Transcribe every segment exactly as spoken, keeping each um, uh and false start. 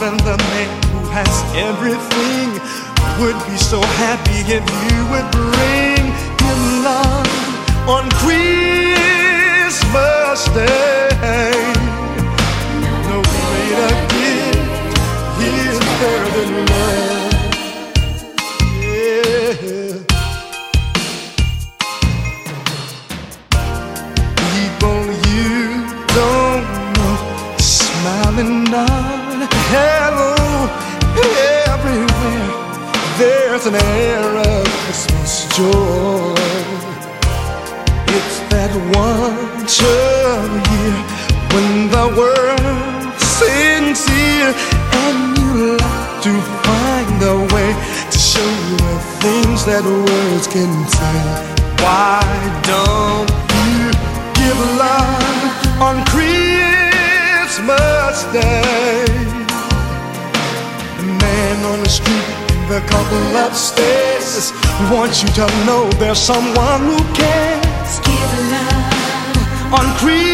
and the man who has everything would be so happy if you would bring him love on Christmas Day. No greater gift is there than love. Yeah. People you don't know smiling down, hello, everywhere. There's an air of Christmas joy. It's that once a year when the world sings here, and you like to find a way to show the things that words can say. Why don't you give love on Christmas Day? The man on the street, the couple upstairs wants you to know there's someone who cares. Give love on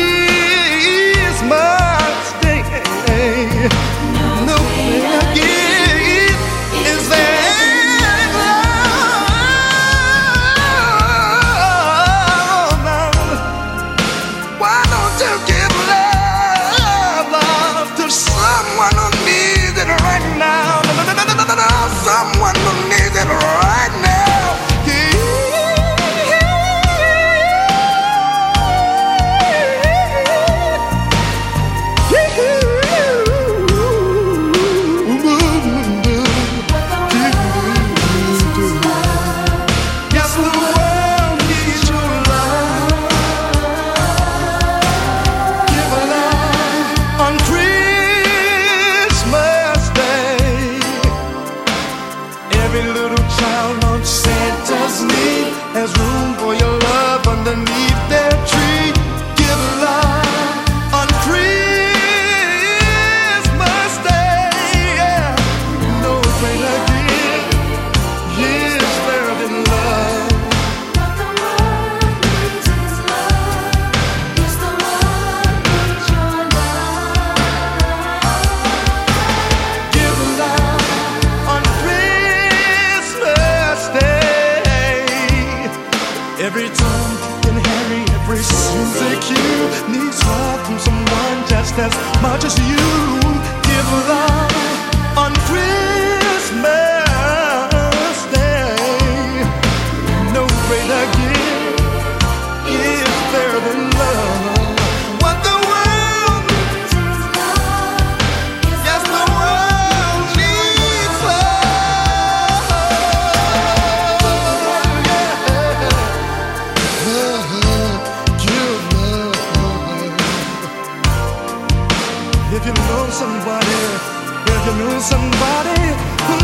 Christmas Day. No greater gift is there love. Why don't you give love, love to someone who needs it right now? Someone who needs it right now. Yes, the world needs your love. Give love on Christmas Day. Every little child on Santa's knee has room for your love underneath their tree. Give love on Christmas Day. Yeah. No greater gift is there than love. What the world needs is love. Yes, the world needs your love. Give love on Christmas Day. Every Tom, Dick, and Harry, every Susie Q needs love from someone just as much as you. Give love on Christmas Day. No greater gift is there than love. What the world Needs is love. Yes, the world needs love. Yeah. Give love. If you know somebody, if you know somebody who